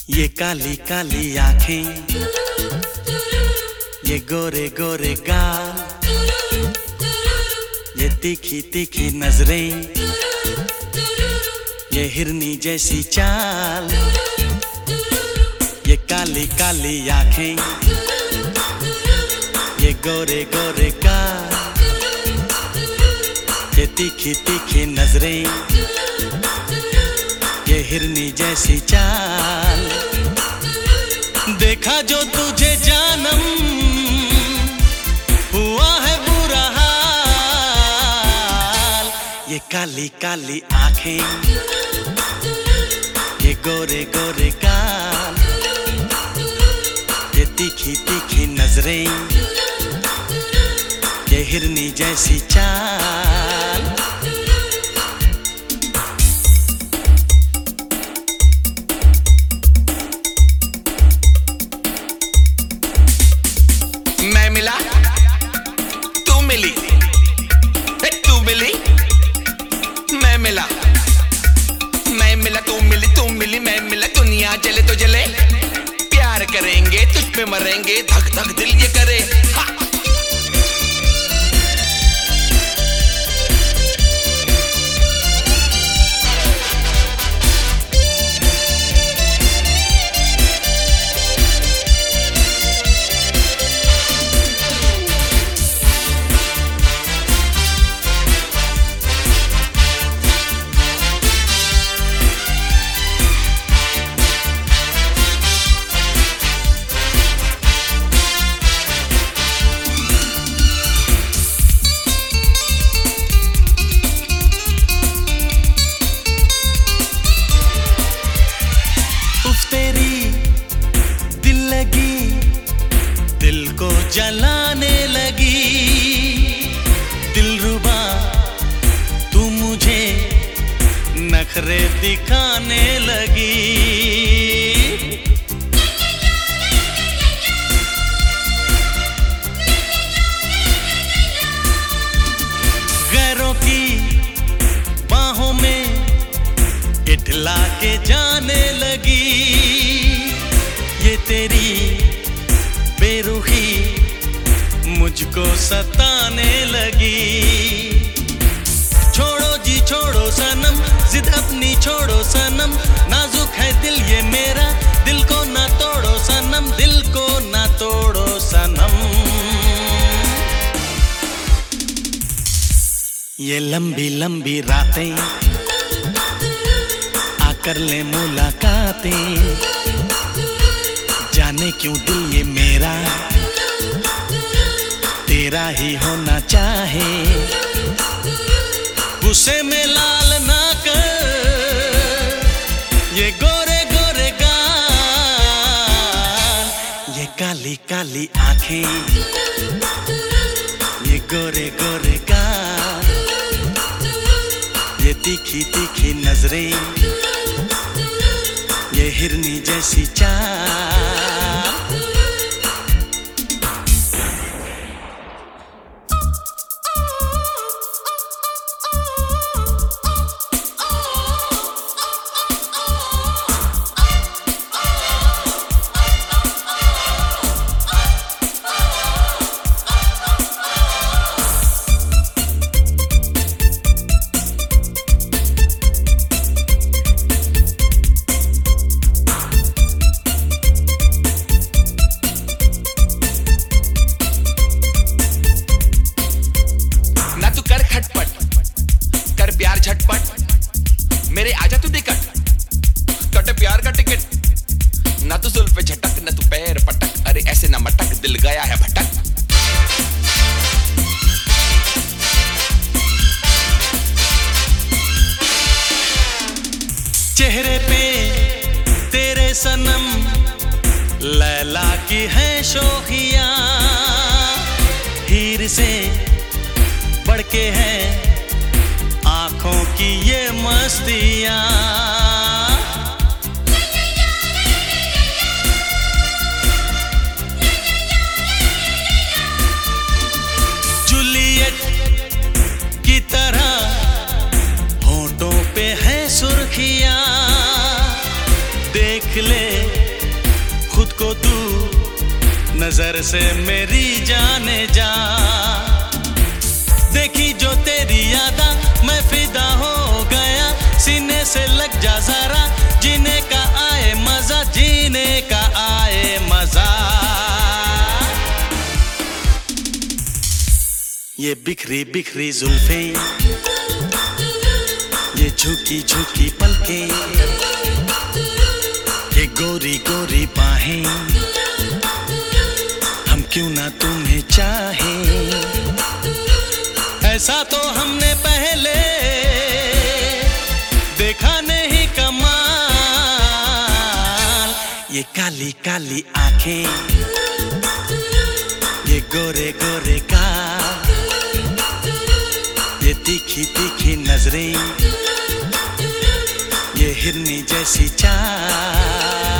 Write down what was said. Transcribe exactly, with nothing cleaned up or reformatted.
ये काली काली आंखें, ये गोरे गोरे गाल, ये तीखी तीखी नजरें, ये हिरनी जैसी चाल। ये काली काली आंखें, ये गोरे गोरे गाल, ये तीखी तीखी नजरें, ये हिरनी जैसी चाल। देखा जो तुझे जानम, हुआ है बुरा हाल। ये काली काली आंखें, ये गोरे गोरे गाल, ये तीखी तीखी नजरें, ये हिरनी जैसी चाल। मैं मिला, तू मिली, तू मिली, मैं मिला, मैं मिला, तू मिली, तू मिली, मैं मिला। दुनिया जले तो जले, प्यार करेंगे, तुझ पे मरेंगे, धक धक दिल ये करे। हा। दिल को जलाने लगी, दिलरुबा तू मुझे नखरे दिखाने लगी। गैरों की बाहों में इठला के जाने लगी। ये तेरी बेरुखी मुझको सताने लगी। छोड़ो जी छोड़ो सनम, जिद अपनी छोड़ो सनम, नाजुक है दिल ये मेरा, दिल को ना तोड़ो सनम, दिल को ना तोड़ो सनम। ये लंबी लंबी रातें आकर ले मुलाकातें, जाने क्यों दिल ये मेरा तेरा ही होना चाहे। गुस्से में लाल ना कर ये गोरे गोरे गाल, ये काली काली आंखें, ये गोरे गोरे गाल, ये तीखी तीखी नजरें, ये हिरनी जैसी चाल। झटपट मेरे आजा तू निकट, कटे प्यार का टिकट। ना तू जुल्फ पे झटक, ना तू पैर पटक, अरे ऐसे ना मटक, दिल गया है भटक। चेहरे पे तेरे सनम लैला की है शोखियां, हीर से बढ़ के है आंखों की ये मस्तियां। जूलियट की तरह होठों पे है सुर्खियां, देख देख ले खुद को तू नजर से मेरी जाने जा। देखी जो तेरी यादा मैं फिदा हो गया, सीने से लग जा जरा, जीने का आए मजा, जीने का आए मजा। ये बिखरी बिखरी जुल्फे, ये झुकी झुकी पलकें, ये गोरी गोरी बाहें, हम क्यों ना तुम्हें चाहें। ऐसा तो हमने पहले देखा नहीं कमाल। ये काली काली आंखें, ये गोरे गोरे गाल, ये तीखी तीखी नजरें, ये हिरनी जैसी चाल।